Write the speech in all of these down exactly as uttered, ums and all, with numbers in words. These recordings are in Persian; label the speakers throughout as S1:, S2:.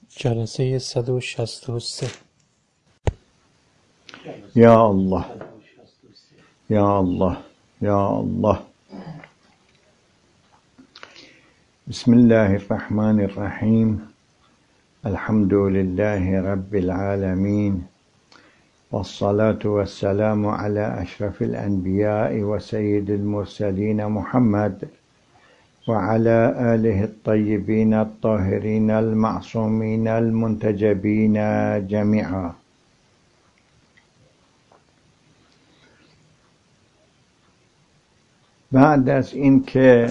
S1: جلسه صد و شصت و سه.
S2: یا الله یا الله یا الله. بسم الله الرحمن الرحیم. الحمد لله رب العالمين، والصلاة والسلام على أشرف الأنبياء وسيد المرسلين محمد وعلى آله الطيبين الطاهرين المعصومين المنتجبين جميعا. بعد از اینکه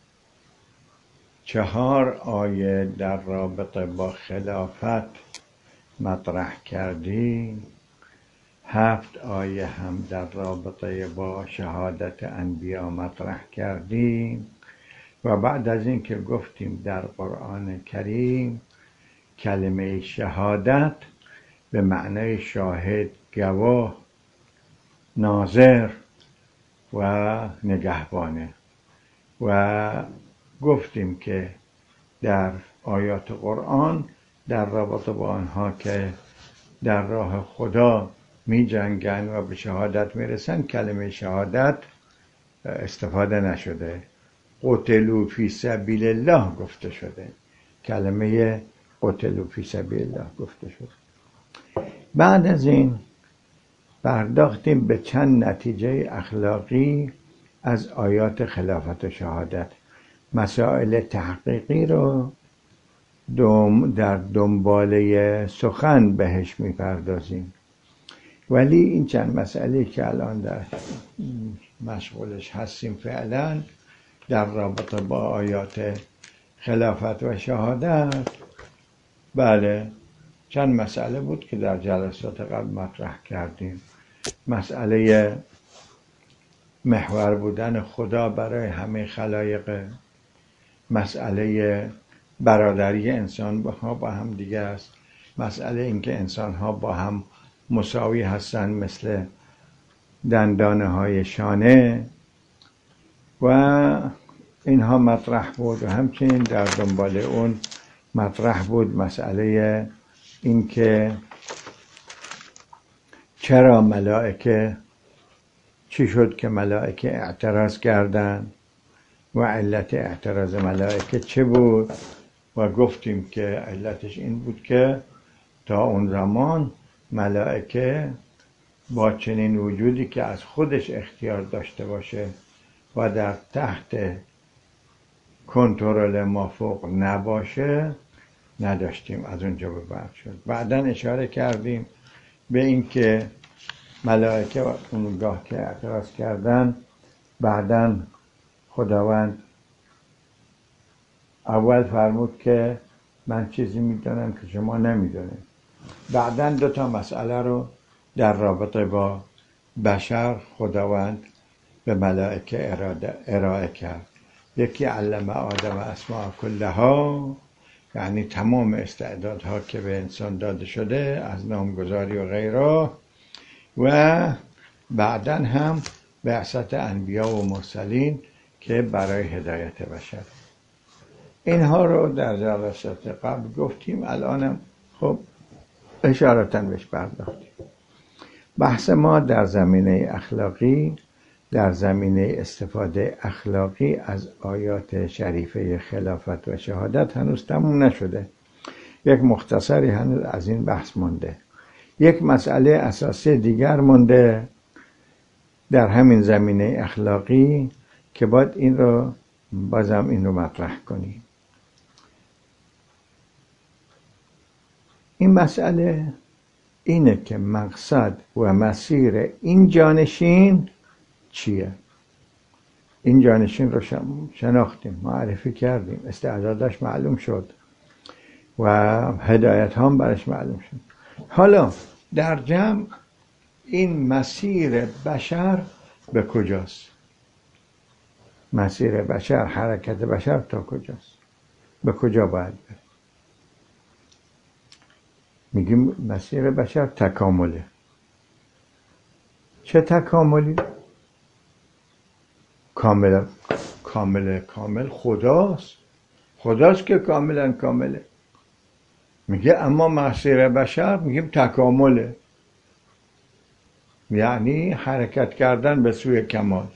S2: چهار آیه در رابطه با خلافت مطرح کردیم، هفت آیه هم در رابطه با شهادت انبیا مطرح کردیم و بعد از اینکه گفتیم در قرآن کریم کلمه شهادت به معنای شاهد، گواه، ناظر و نگهبانه و گفتیم که در آیات قرآن در رابطه با آنها که در راه خدا می جنگن و به شهادت می رسن کلمه شهادت استفاده نشده، قتلوا فی سبیل الله گفته شده، کلمه قتلوا فی سبیل الله گفته شده. بعد از این پرداختیم به چند نتیجه اخلاقی از آیات خلافت و شهادت. مسائل تحقیقی رو دوم در دنباله سخن بهش میپردازیم، ولی این چند مسئله که الان در مشغولش هستیم فعلا در رابطه با آیات خلافت و شهادت، بله چند مسئله بود که در جلسات قبل مطرح کردیم. مسئله محور بودن خدا برای همه خلایق، مسئله برادری انسان ها با هم دیگه است، مسئله اینکه انسان ها با هم مساوی هستند مثل دندانه های شانه و اینها مطرح بود و همچنین در دنبال اون مطرح بود مسئله اینکه چرا ملائکه، چی شد که ملائکه اعتراض کردند و علت اعتراض ملائکه چه بود و گفتیم که علتش این بود که تا اون زمان ملائکه با چنین وجودی که از خودش اختیار داشته باشه و در تحت کنترل مافوق نباشه نداشتیم، از اونجا به بعد شد. بعداً اشاره کردیم به این که ملائکه اونگاه که اعتراض کردن بعداً خداوند اول فرمود که من چیزی میدونم که شما نمیدونید. بعداً دو تا مسئله رو در رابطه با بشر خداوند به ملائکه ارائه کرد. یکی علم آدم اسماء کلها، یعنی تمام استعدادها که به انسان داده شده از نامگذاری و غیره، و بعداً هم بعثت انبیا و مرسلین که برای هدایت بشر. اینها رو در جلسات قبل گفتیم، الانم خب اشارتاً بهش پرداختیم. بحث ما در زمینه اخلاقی، در زمینه استفاده اخلاقی از آیات شریفه خلافت و شهادت هنوز تموم نشده. یک مختصری هنوز از این بحث مونده. یک مسئله اساسی دیگر مونده در همین زمینه اخلاقی که باید این رو بازم این رو مطرح کنیم. این مسئله اینه که مقصد و مسیر این جانشین چیه؟ این جانشین رو شناختیم، معرفی کردیم، استعدادش معلوم شد و هدایت هم برش معلوم شد. حالا در جمع این مسیر بشر به کجاست؟ مسیر بشر، حرکت بشر تا کجاست؟ به کجا باید بره؟ میگیم مسیر بشر تکامله. چه تکاملی؟ کامل کامل کامل خداست. خداست که کاملا کامله. میگه اما مسیر بشر میگیم تکامله، یعنی حرکت کردن به سوی کمال.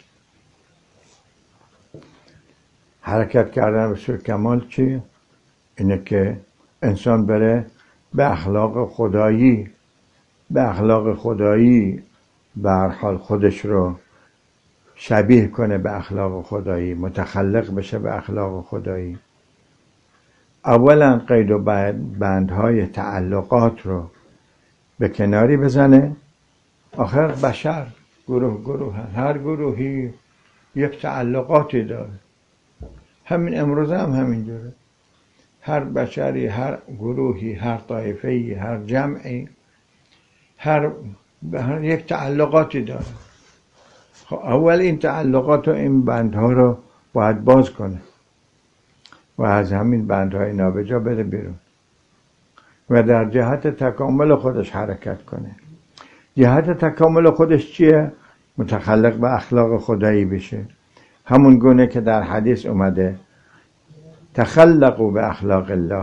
S2: حرکت کردن به سوی کمال چی؟ اینه که انسان بره به اخلاق خدایی، به اخلاق خدایی به هر حال خودش رو شبیه کنه به اخلاق خدایی، متخلق بشه به اخلاق خدایی. اولا قید و بندهای تعلقات رو به کناری بزنه. آخر بشر گروه گروه هست. هر گروهی یک تعلقاتی داره. همین امروز هم همینجوره. هر بشری، هر گروهی، هر طایفه‌ای، هر جمعی، هر, هر یک تعلقاتی داره. خب اول این تعلقات و این بندها رو باید باز کنه و از همین بندهای نابجا بره بیرون و در جهت تکامل خودش حرکت کنه. جهت تکامل خودش چیه؟ متخلق به اخلاق خدایی بشه، همون گونه که در حدیث اومده تخلقوا به اخلاق الله،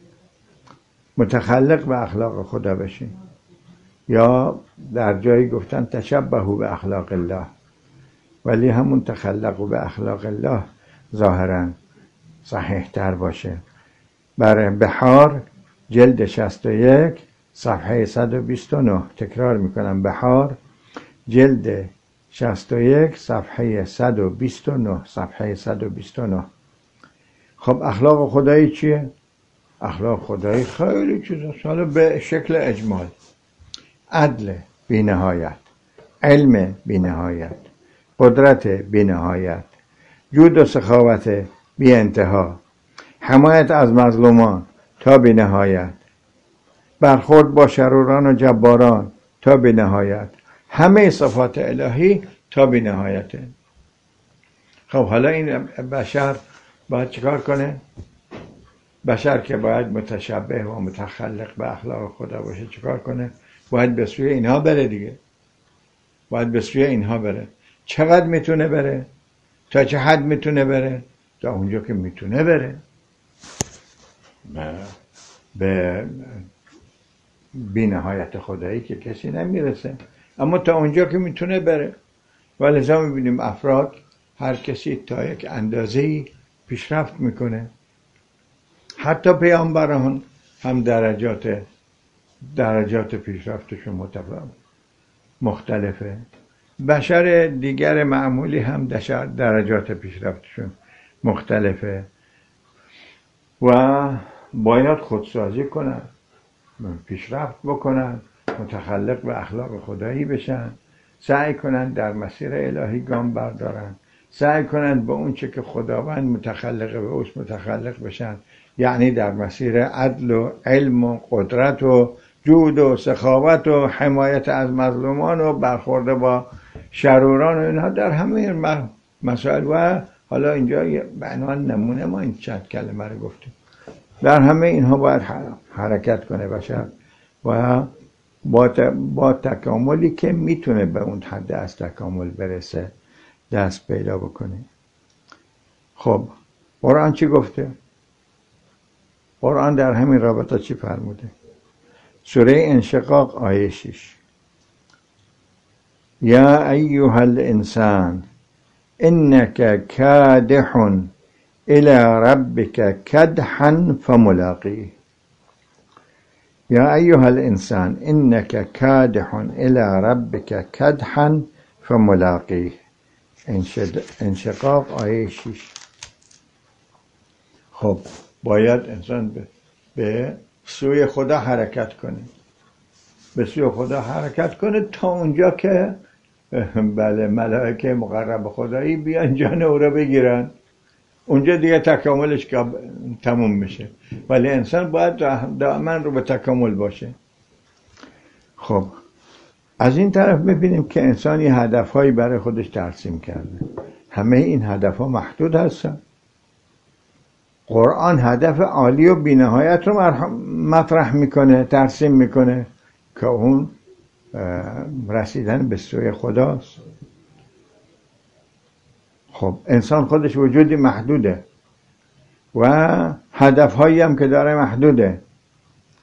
S2: متخلق به اخلاق خدا بشه. یا در جایی گفتن تشبهوا به اخلاق الله، ولی همون تخلقوا به اخلاق الله ظاهرا صحیح تر باشه. برای بحار جلد شصت و یک صفحه صد و بیست و نه، تکرار میکنم، بحار جلد شصت و یک صفحه صد و بیست و نه، صفحه صد و بیست و نه. خب اخلاق خدایی چیه؟ اخلاق خدایی خیلی چیزا، حالا به شکل اجمال: عدل بی نهایت، علم بی نهایت، قدرت بی نهایت، جود و سخاوت بی انتها، حمایت از مظلومان تا بی نهایت، برخورد با شروران و جباران تا بی نهایت، همه صفات الهی تا بی نهایته. خب حالا این بشر باید چیکار کنه؟ بشر که باید متشبه و متخلق به اخلاق خدا باشه چیکار کنه؟ باید به سوی اینها بره دیگه. باید به سوی اینها بره. چقدر میتونه بره؟ تا چه حد میتونه بره؟ تا اونجا که میتونه بره. به بی نهایت خدایی که کسی نمیرسه، اما تا اونجا که میتونه بره. و لذا میبینیم افراد هر کسی تا یک اندازه‌ای پیشرفت میکنه. حتی پیامبران هم درجات درجات پیشرفتشون مختلفه. بشر دیگر معمولی هم درجات پیشرفتشون مختلفه و باید خودسازی کنن، پیشرفت بکنن، متخلق به اخلاق خدایی بشن، سعی کنن در مسیر الهی گام بردارن، سعی کنن به اون چه که خداوند متخلق به اوست متخلق بشن، یعنی در مسیر عدل و علم و قدرت و جود و سخاوت و حمایت از مظلومان و برخورد با شروران و اینها، در همه مسائل. و حالا اینجا به عنوان نمونه ما این چند کلمه رو گفتیم. در همه اینها باید حرکت کنه بشر و با, با تکاملی که میتونه به اون حد از تکامل برسه دست پیدا بکنه. خب قرآن چی گفته؟ قرآن در همین رابطه چی فرموده؟ سوره انشقاق آیه شش: یا ایها الانسان انک کادح الى ربک کدحا فملاقیه. یا ایها الانسان انک کادح الى ربک کدحا فملاقیه. انشقاق آیه شش. خب باید انسان به, به سوی خدا حرکت کنه، به سوی خدا حرکت کنه تا اونجا که بله ملائکه مقرب خدایی بیان جان او را بگیرن. اونجا دیگه تکاملش تموم میشه، ولی انسان باید دائما رو به تکامل باشه. خب از این طرف میبینیم که انسان یه هدفهایی برای خودش ترسیم کرده. همه این هدفها محدود هستن. قرآن هدف عالی و بی‌نهایت رو مطرح میکنه، ترسیم میکنه که اون رسیدن به سوی خداست. خب انسان خودش وجودی محدوده و هدفهایی هم که داره محدوده.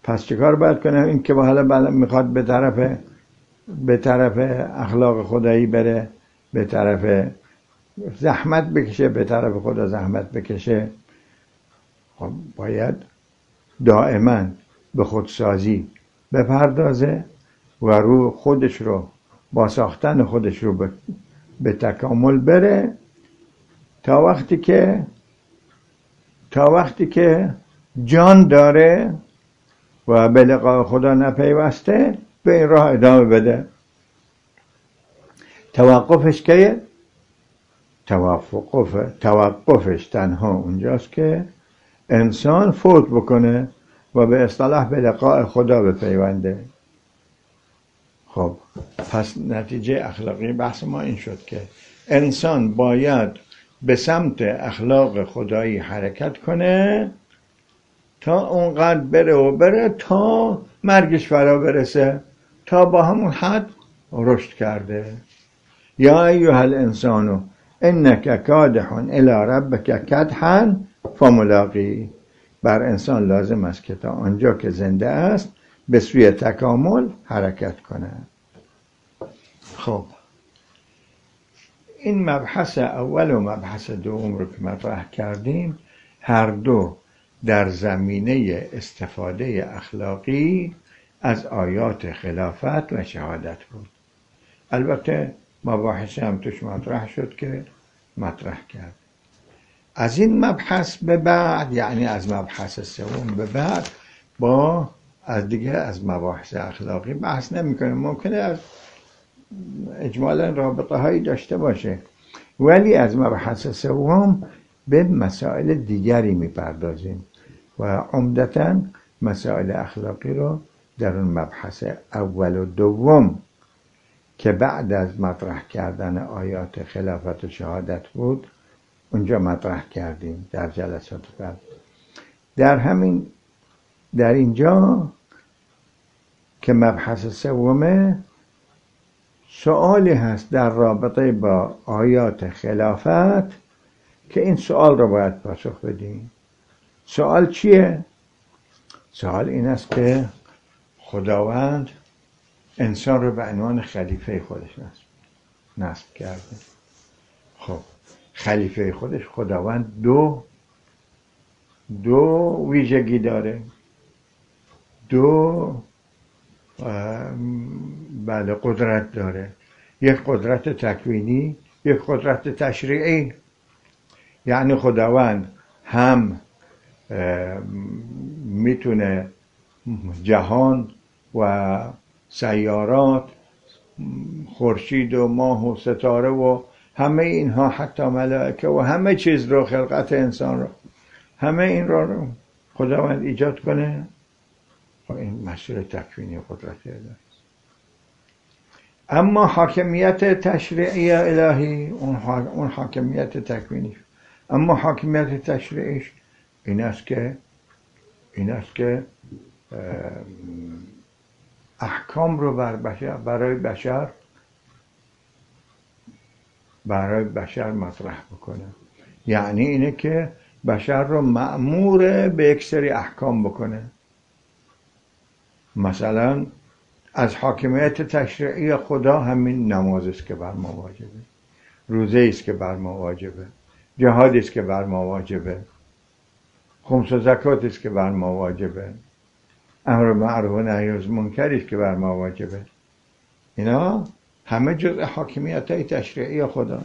S2: پس چیکار باید کنه؟ این که حالا میخواد به طرف به طرف اخلاق خدایی بره، به طرف زحمت بکشه، به طرف خدا زحمت بکشه، خب باید دائما به خودسازی بپردازه و رو خودش رو با ساختن خودش رو به, به تکامل بره تا وقتی که تا وقتی که جان داره و به لقاء خدا نپیوسته به این راه ادامه بده. توقفش که توقف توقفش تنها اونجاست که انسان فوت بکنه و به اصطلاح به لقاء خدا بپیونده. خب پس نتیجه اخلاقی بحث ما این شد که انسان باید به سمت اخلاق خدایی حرکت کنه تا اونقدر بره و بره تا مرگش فرا برسه، تا با همون حد رشد کرده. یا ایها الانسان انک کادح الی ربک کدحا فملاقی. بر انسان لازم است که تا آنجا که زنده است به سوی تکامل حرکت کنه. خب این مبحث اول و مبحث دوم رو که مطرح کردیم هر دو در زمینه استفاده اخلاقی از آیات خلافت و شهادت بود. البته مباحث هم توش مطرح شد که مطرح کرد. از این مبحث به بعد، یعنی از مبحث سوم به بعد، با از دیگه از مباحث اخلاقی بحث نمی کنیم. ممکنه از اجمالا رابطه هایی داشته باشه، ولی از مبحث سوم به مسائل دیگری می پردازیم و عمدتاً مسائل اخلاقی رو در اون مبحث اول و دوم که بعد از مطرح کردن آیات خلافت و شهادت بود اونجا مطرح کردیم در جلسات بعد. در همین در اینجا که مبحث سومه سوالی هست در رابطه با آیات خلافت که این سوال رو باید پاسخ بدیم. سوال چیه؟ سوال این است که خداوند انسان رو به عنوان خلیفه خودش نصب کرده. خب خلیفه خودش خداوند دو دو ویژگی داره، دو بله قدرت داره. یک قدرت تکوینی، یک قدرت تشریعی. یعنی خداوند هم میتونه جهان و سیارات، خورشید و ماه و ستاره و همه اینها، حتی ملائکه و همه چیز رو، خلقت انسان رو، همه این رو خداوند ایجاد کنه. این مسئله تکوینی قدرت الهی. اما حاکمیت تشریعی الهی اون حاکمیت تکوینی. اما حاکمیت تشریعیش این است که این است که احکام رو بر بشر برای بشر برای بشر مطرح بکنه. یعنی اینه که بشر رو مأمور به یک سری احکام بکنه. مثلا از حاکمیت تشریعی خدا همین نماز است که بر ما واجبه، روزه است که بر ما واجبه، جهاد است که بر ما واجبه، خمس و زکات است که بر ما واجبه، امر معروف و نهی از منکر است که بر ما واجبه. اینا همه جزء حاکمیت های تشریعی خدا.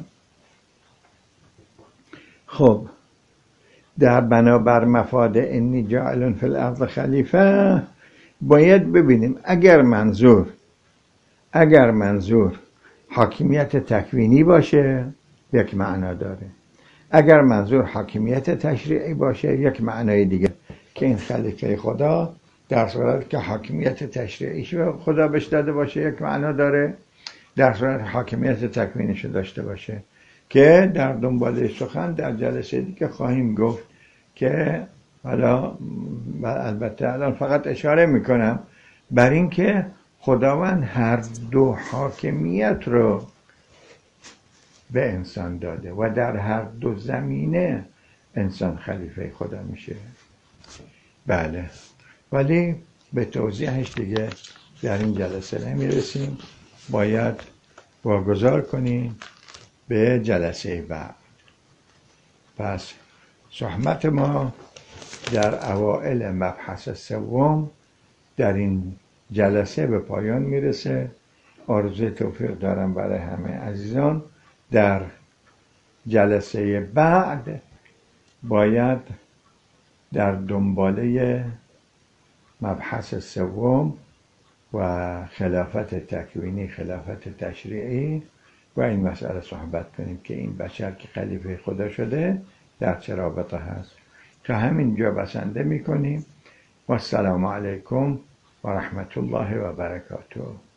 S2: خب در بنابر مفاد انی جاعل فی الارض خلیفه باید ببینیم اگر منظور اگر منظور حاکمیت تکوینی باشه یک معنا داره، اگر منظور حاکمیت تشریعی باشه یک معنای دیگه، که این خلیفه خدا در صورت که حاکمیت تشریعیش خدا بهش داده باشه یک معنا داره، در صورت حاکمیت تکوینیش داشته باشه، که در دنبال سخن در جلسه دیگه خواهیم گفت که حالا البته الان فقط اشاره میکنم بر این که خداوند هر دو حاکمیت رو به انسان داده و در هر دو زمینه انسان خلیفه خدا میشه. بله، ولی به توضیحش دیگه در این جلسه نمیرسیم، باید واگذار کنیم به جلسه بعد. پس صحبت ما در اوائل مبحث سوم در این جلسه به پایان میرسه. آرزوی توفیق دارم برای همه عزیزان. در جلسه بعد باید در دنباله مبحث سوم و خلافت تکوینی، خلافت تشریعی و این مسئله صحبت کنیم که این بشر که خلیفه خدا شده در چه رابطه هست. تا همینجا بسنده میکنیم و السلام علیکم و رحمت الله و برکاته.